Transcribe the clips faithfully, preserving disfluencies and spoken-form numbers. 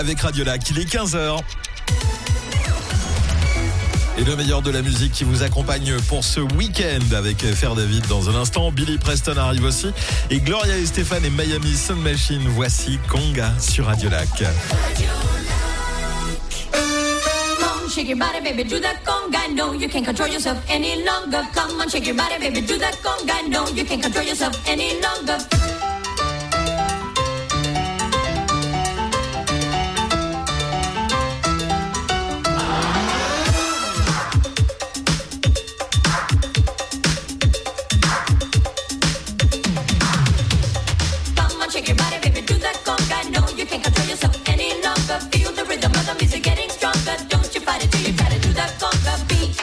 avec Radiolac. Il est quinze heures. Et le meilleur de la musique qui vous accompagne pour ce week-end avec Faire David dans un instant. Billy Preston arrive aussi. Et Gloria et Stéphane et Miami Sound Machine. Voici Conga sur Radiolac. Shake your body, baby, do that conga. No, you can't control yourself any longer. Come on, shake your body, baby, do that conga. No, you can't control yourself any longer. Come on, shake your body, baby, do that conga. No, you can't control yourself any longer. Feel the rhythm of the music getting stronger. Don't you fight it till you try to do that conga beat.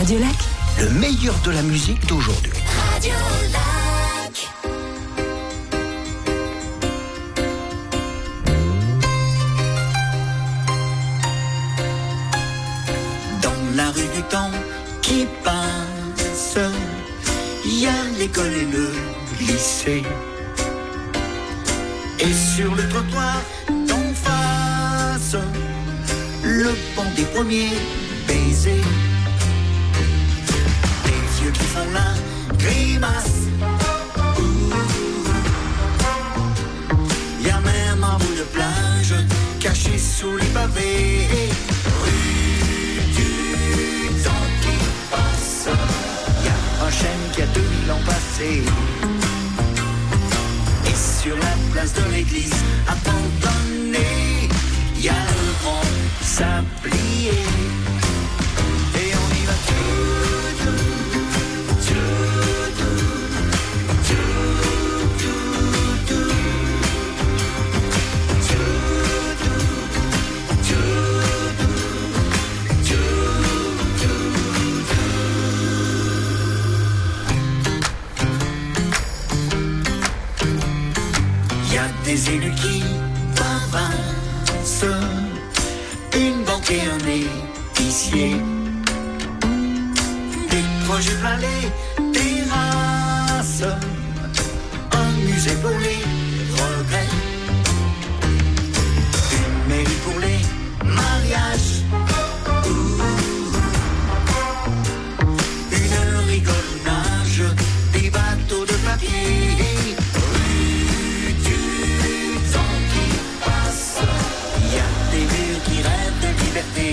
Radio Lac, le meilleur de la musique d'aujourd'hui. Radio Lac. Dans la rue du temps qui passe, il y a l'école et le lycée. Et sur le trottoir d'en face, le banc des premiers baisers. Les vieux qui font la grimace. Il y a même un bout de plage caché sous les pavés. Rue du temps qui passe. Il y a un chêne qui a deux mille ans passé. Et sur la place de l'église abandonnée, il y a le grand sablier. Et on y va tout, tout, tout, tout, tout, tout, tout, il y a des élus qui bavancent, une banque et un épicier, des projets plein les terrasses, un musée pour les regrets, une mairie pour les mariages, une rigolage, des bateaux de papier. Rue du temps qui passe, il y a des vieux qui rêvent de liberté.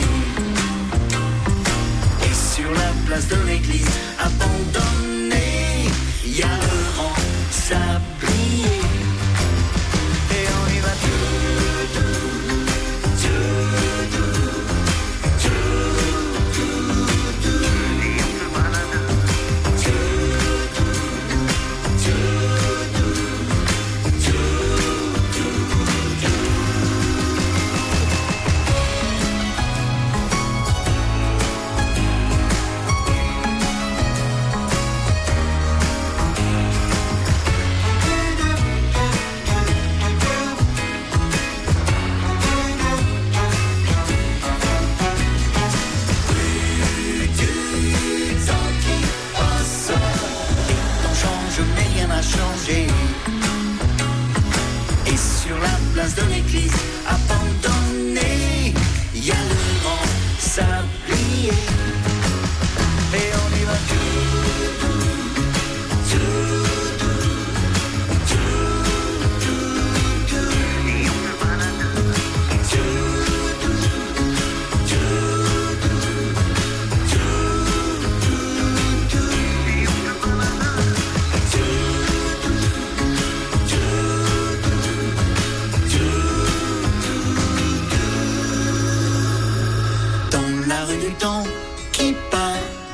Et sur la place de l'église abandonnée, il y a le grand sablier. Et on y va tout, tout, tout, tout, tout, tout, tout. Et on se balade. Tout, tout, tout, tout, tout, tout. Rue du temps qui passe, les temps changent mais rien n'a changé. Et sur la place de l'église abandonnée, il y a le grand sablier. Et on y va tout, tout, tout, tout, tout, tout. Et on se balade. Tout, tout, tout, tout, tout, tout. Et on se balade. Tout, tout, tout, tout, tout. Dans la rue du temps qui passe.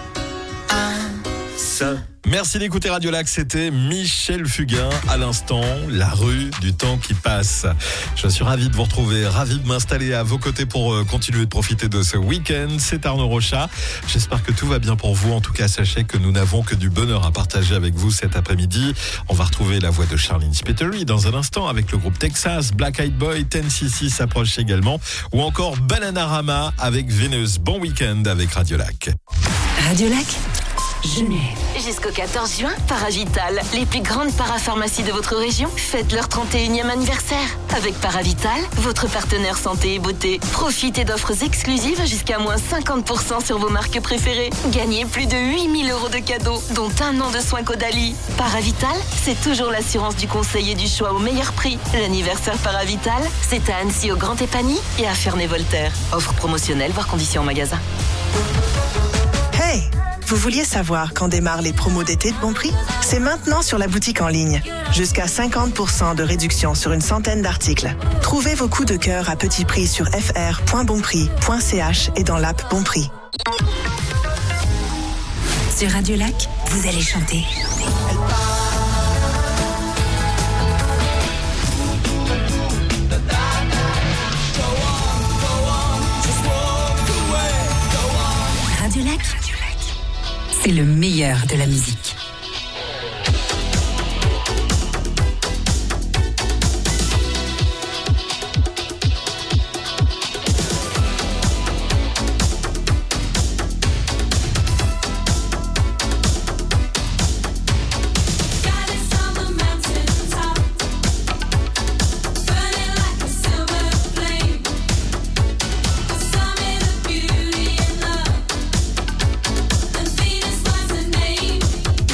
Merci d'écouter Radio Lac, c'était Michel Fugain à l'instant, la rue du temps qui passe. Je suis ravi de vous retrouver, ravi de m'installer à vos côtés pour continuer de profiter de ce week-end. C'est Arnaud Rocha. J'espère que tout va bien pour vous. En tout cas, sachez que nous n'avons que du bonheur à partager avec vous cet après-midi. On va retrouver la voix de Charlene Spiteri dans un instant avec le groupe Texas, Black Eyed Boy, ten C C s'approche également, ou encore Bananarama avec Vénus. Bon week-end avec Radio Lac. Radio Lac, Genève. Jusqu'au quatorze juin, Paravital, les plus grandes parapharmacies de votre région, fêtent leur trente et unième anniversaire. Avec Paravital, votre partenaire santé et beauté. Profitez d'offres exclusives jusqu'à moins cinquante pour cent sur vos marques préférées. Gagnez plus de huit mille euros de cadeaux, dont un an de soins Caudalie. Paravital, c'est toujours l'assurance du conseil et du choix au meilleur prix. L'anniversaire Paravital, c'est à Annecy au Grand Épany et à Ferney-Voltaire. Offre promotionnelle, voire conditions en magasin. Hey! Vous vouliez savoir quand démarrent les promos d'été de Bon Prix ? C'est maintenant sur la boutique en ligne. Jusqu'à cinquante pour cent de réduction sur une centaine d'articles. Trouvez vos coups de cœur à petit prix sur f r point bonprix point c h et dans l'app Bon Prix. Sur Radio Lac, vous allez chanter. Radio Lac, c'est le meilleur de la musique. Venus was the name.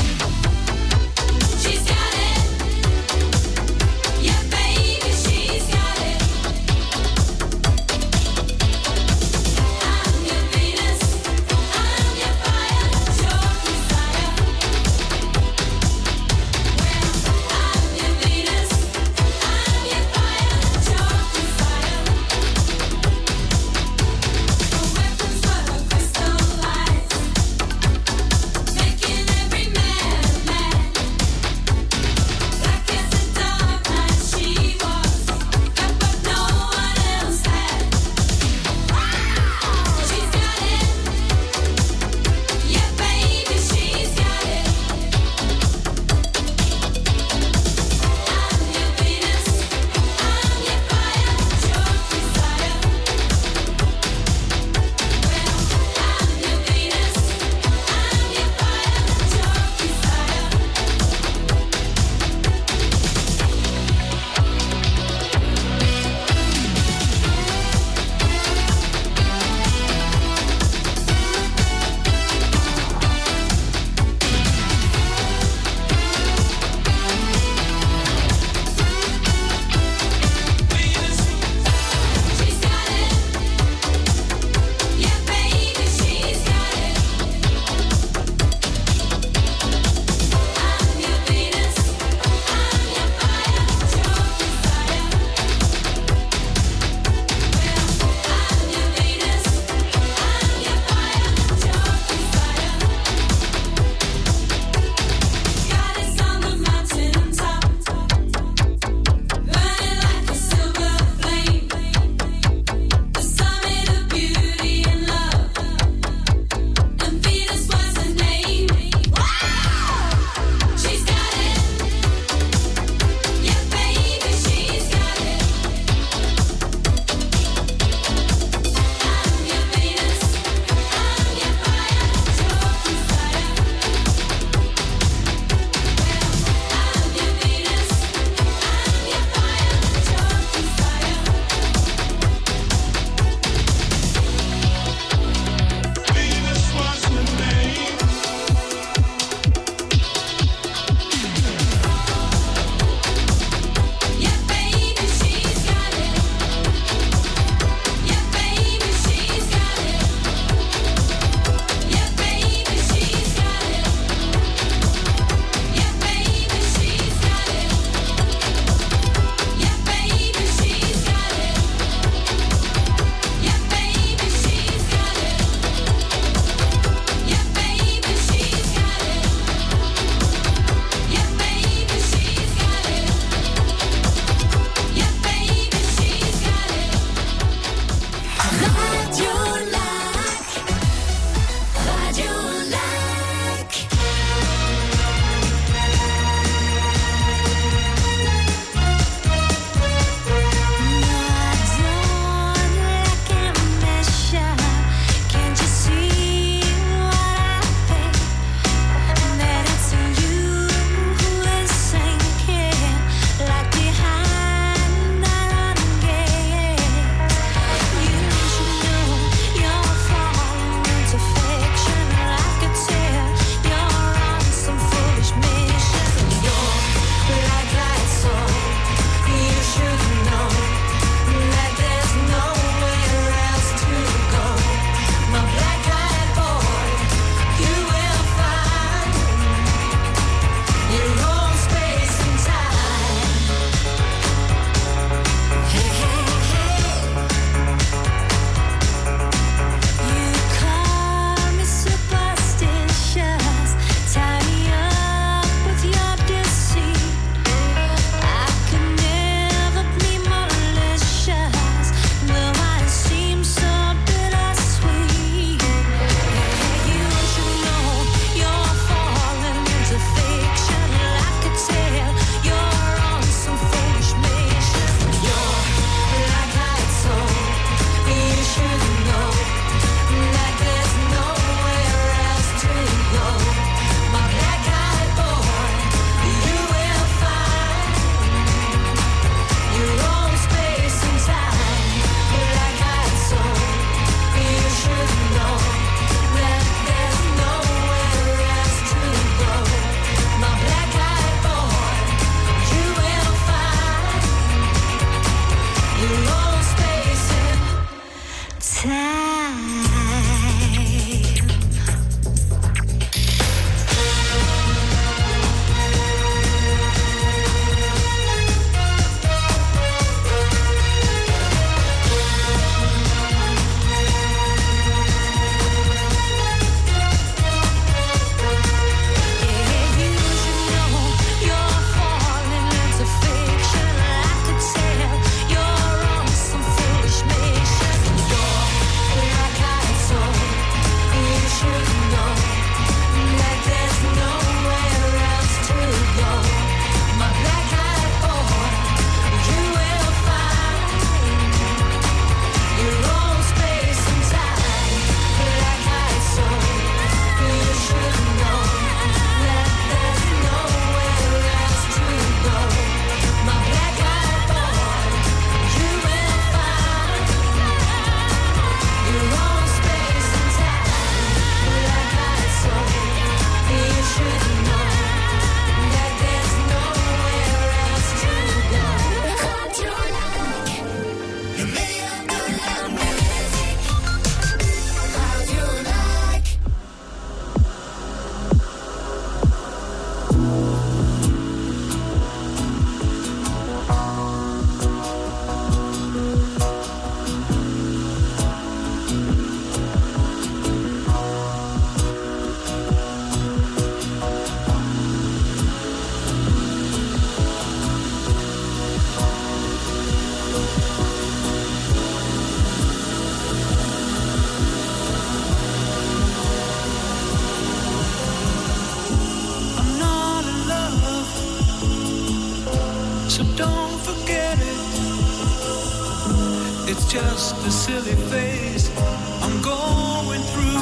It's just a silly phase I'm going through.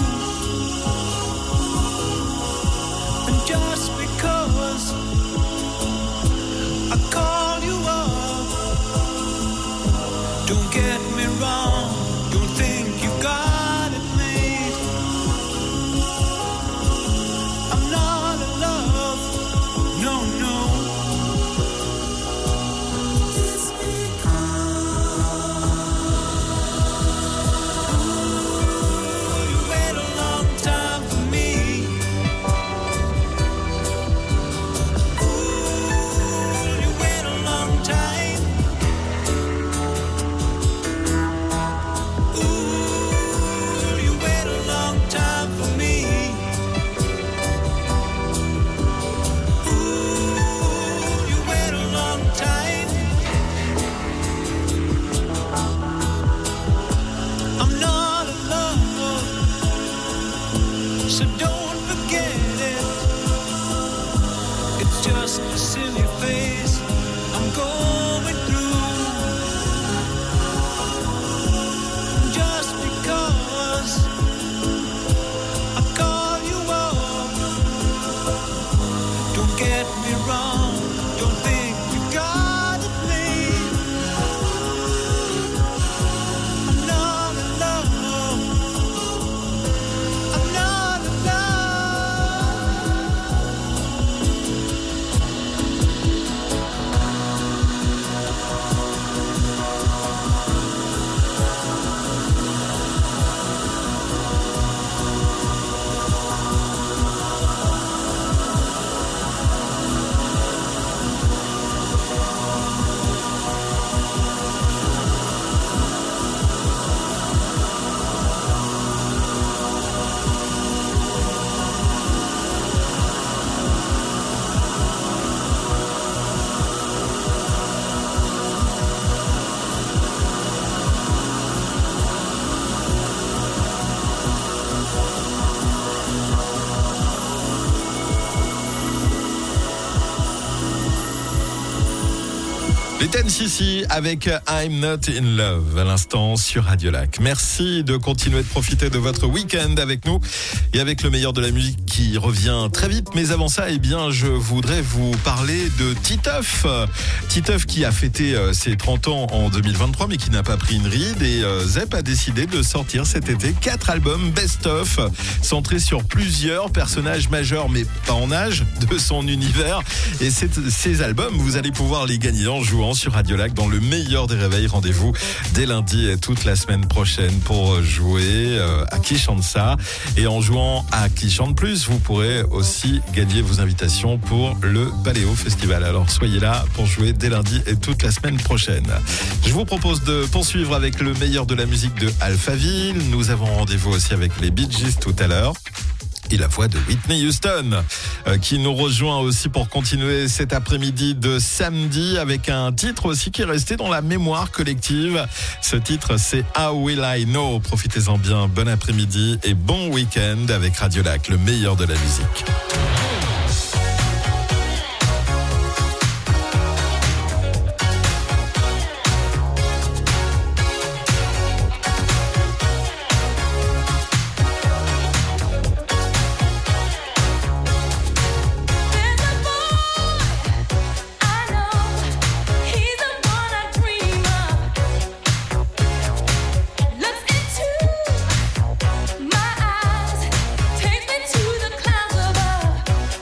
And just because I call you up, don't get me wrong, don't think you got it made. I'm not in love, no, no. So don't forget it. It's just a silly phase I'm going through. Just because I call you up, don't get me wrong, don't think you got it made. I'm not in love, I'm not in Les Ten C C avec I'm Not In Love à l'instant sur Radio Lac. Merci de continuer de profiter de votre week-end avec nous et avec le meilleur de la musique qui revient très vite. Mais avant ça, eh bien, je voudrais vous parler de Titeuf. Titeuf qui a fêté ses trente ans en deux mille vingt-trois mais qui n'a pas pris une ride, et Zep a décidé de sortir cet été quatre albums best-of centrés sur plusieurs personnages majeurs mais pas en âge de son univers. Et ces albums, vous allez pouvoir les gagner en jouant sur Radio Lac dans le meilleur des réveils. Rendez-vous dès lundi et toute la semaine prochaine pour jouer à Qui chante ça. Et en jouant à Qui chante plus, vous pourrez aussi gagner vos invitations pour le Paléo Festival. Alors soyez là pour jouer dès lundi et toute la semaine prochaine. Je vous propose de poursuivre avec le meilleur de la musique de Alphaville. Nous avons rendez-vous aussi avec les Bee Gees tout à l'heure. Et la voix de Whitney Houston euh, qui nous rejoint aussi pour continuer cet après-midi de samedi avec un titre aussi qui est resté dans la mémoire collective. Ce titre, c'est How Will I Know. Profitez-en bien, bon après-midi et bon week-end avec Radio Lac, le meilleur de la musique. My eyes take me to the clouds above.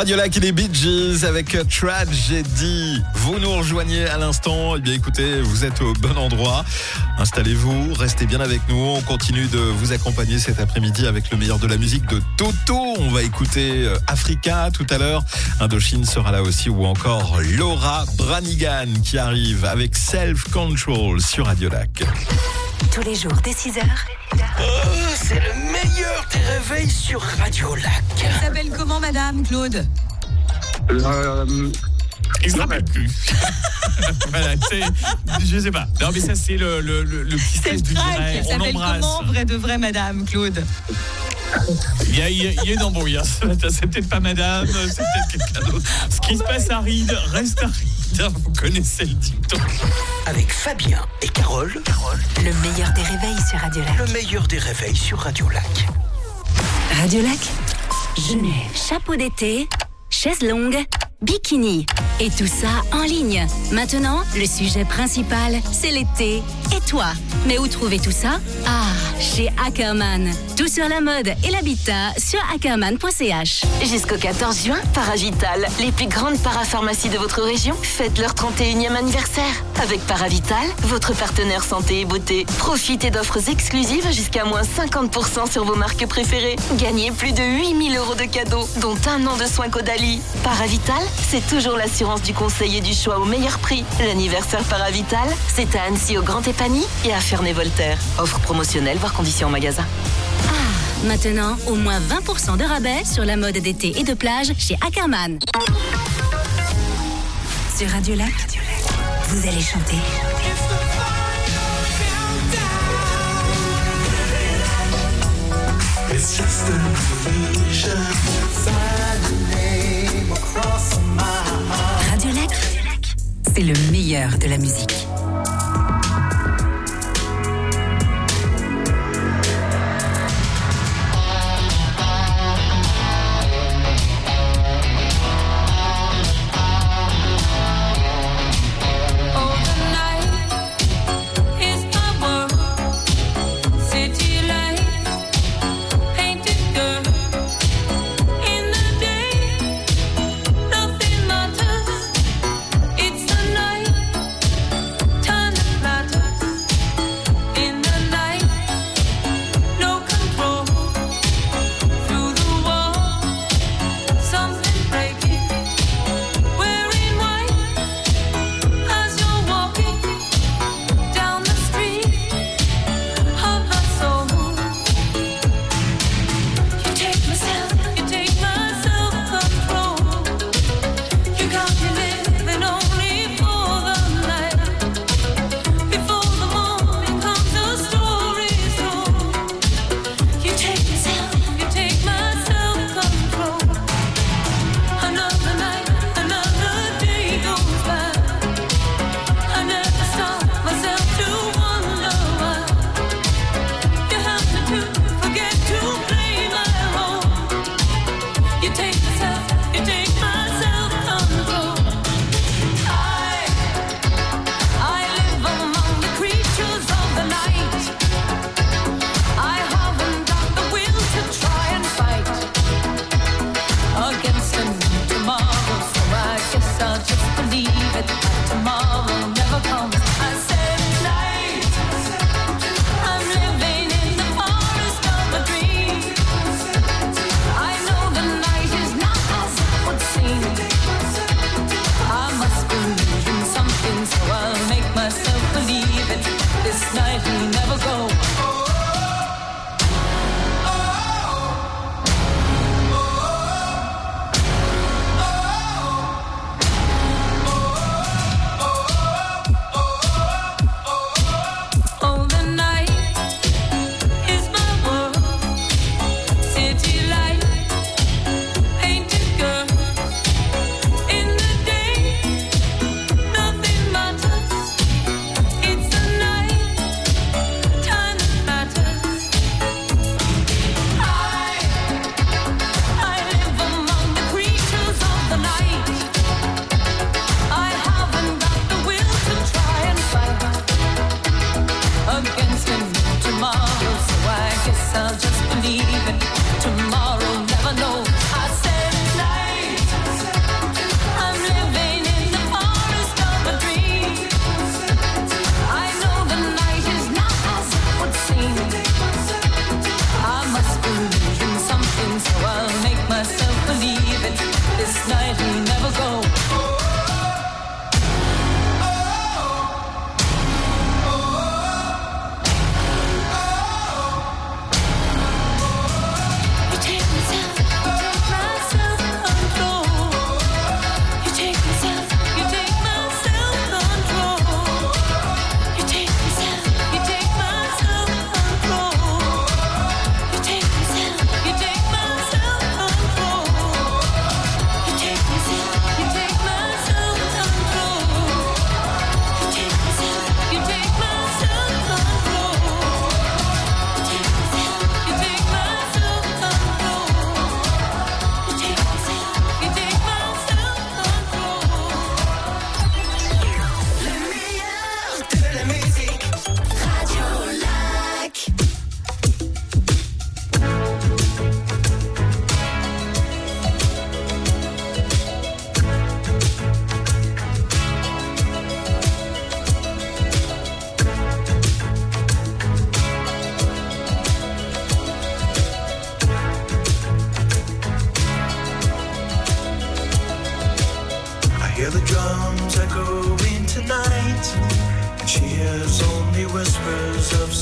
Radio Lac et les Bee Gees avec Tragedy. Vous nous rejoignez à l'instant. Eh bien, écoutez, vous êtes au bon endroit. Installez-vous, restez bien avec nous. On continue de vous accompagner cet après-midi avec le meilleur de la musique de Toto. On va écouter Africa tout à l'heure. Indochine sera là aussi, ou encore Laura Branigan qui arrive avec Self Control sur Radio Lac. Tous les jours dès six heures. Oh, c'est le meilleur des réveils sur Radio Lac. Elle s'appelle comment, madame, Claude? Euh, Il se rappelle plus. Voilà, c'est, je sais pas. Non, mais ça, c'est le, le, le, le petit C'est test le du track. direct. Elle On s'appelle l'embrasse. comment, vrai de vrai, madame, Claude? Il y a, il y a, il y a une embrouille. Hein. C'est peut-être pas madame, c'est peut-être quelqu'un d'autre. Ce qui se passe à Ride reste à Ride. Vous connaissez le dicton. Avec Fabien et Carole, Carole, Le meilleur des réveils sur Radio Lac. le meilleur des réveils sur Radio Lac. Radio Lac, Genève. Chapeau d'été, chaise longue, bikini. Et tout ça en ligne. Maintenant, le sujet principal, c'est l'été. Et toi? Mais où trouver tout ça? Ah, chez Ackerman. Tout sur la mode et l'habitat sur ackerman point c h. Jusqu'au quatorze juin, Paravital, les plus grandes parapharmacies de votre région, fêtent leur trente et unième anniversaire. Avec Paravital, votre partenaire santé et beauté, profitez d'offres exclusives jusqu'à moins cinquante pour cent sur vos marques préférées. Gagnez plus de huit mille euros de cadeaux, dont un an de soins Caudalie. Paravital, c'est toujours l'assurance du conseil et du choix au meilleur prix. L'anniversaire Paravital, c'est à Annecy au Grand Épany et à Ferney-Voltaire. Offre promotionnelle, voire conditions en magasin. Ah, maintenant, au moins vingt pour cent de rabais sur la mode d'été et de plage chez Ackerman. Sur Radio Lac, vous allez chanter. Radio Lac, c'est le meilleur de la musique.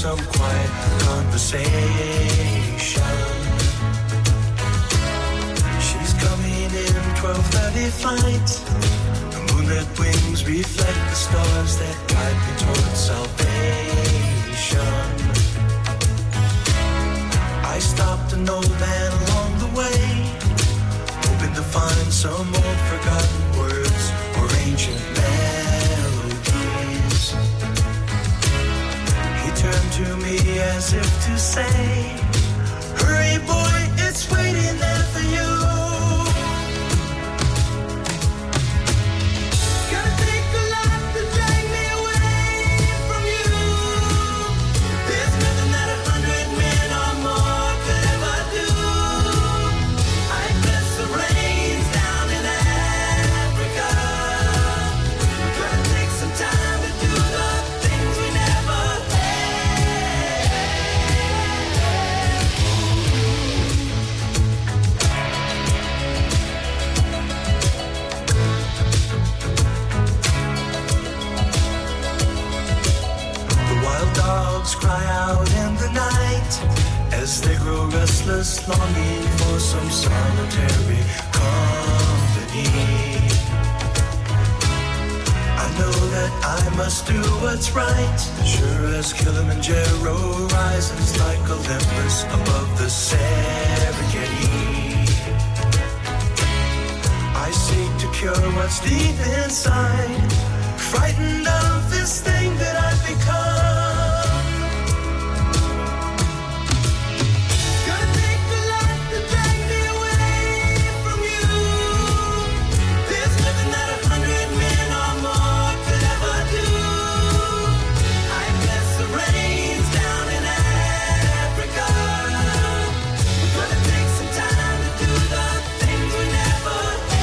some quiet conversation. She's coming in twelve thirty flight. The moonlit wings reflect the stars that guide me towards salvation. I stopped an old man along the way, hoping to find some old forgotten words or ancient melodies. He turned to me as if to say, hurry boy, it's waiting there for you. Gotta take a lot to drag me away from you. There's nothing that a hundred men or more could ever do. I bless the rains down in Africa. Gonna take some time to do the things we never The wild dogs cry out in the night as they grow restless, longing for some solitary company. I know that I must do what's right, sure as Kilimanjaro rises like Olympus above the Serengeti. I seek to cure what's deep inside, frightened of this thing that I've become. Gonna take a lot to drag me away from you. There's nothing that a hundred men or more could ever do. I bless the rains down in Africa. Gonna take some time to do the things we never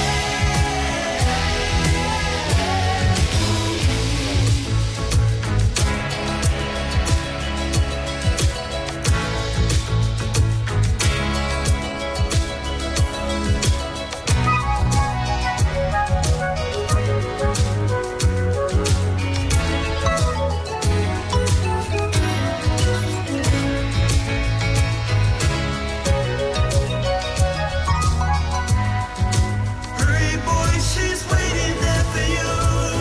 hurry boy, she's waiting there for you.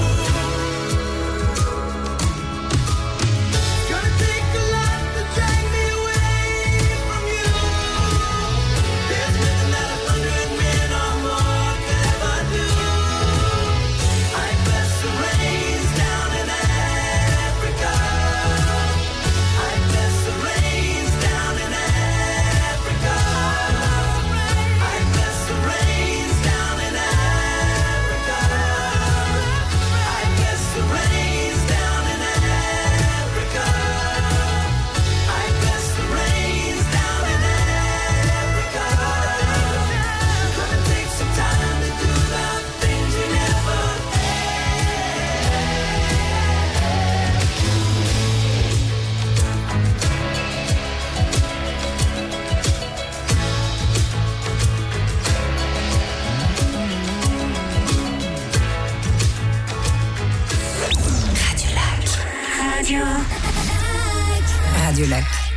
Gonna take a lot to drag me away from you. There's nothing that a hundred men or more could ever do. I bless the rains down in Africa. I bless the rains down in Africa. I bless the rains down in Africa. I bless the rains down in Africa. I bless the rains down in Africa. Gonna take some time to do the things we never Radio Lac. Radio. Radio Lac.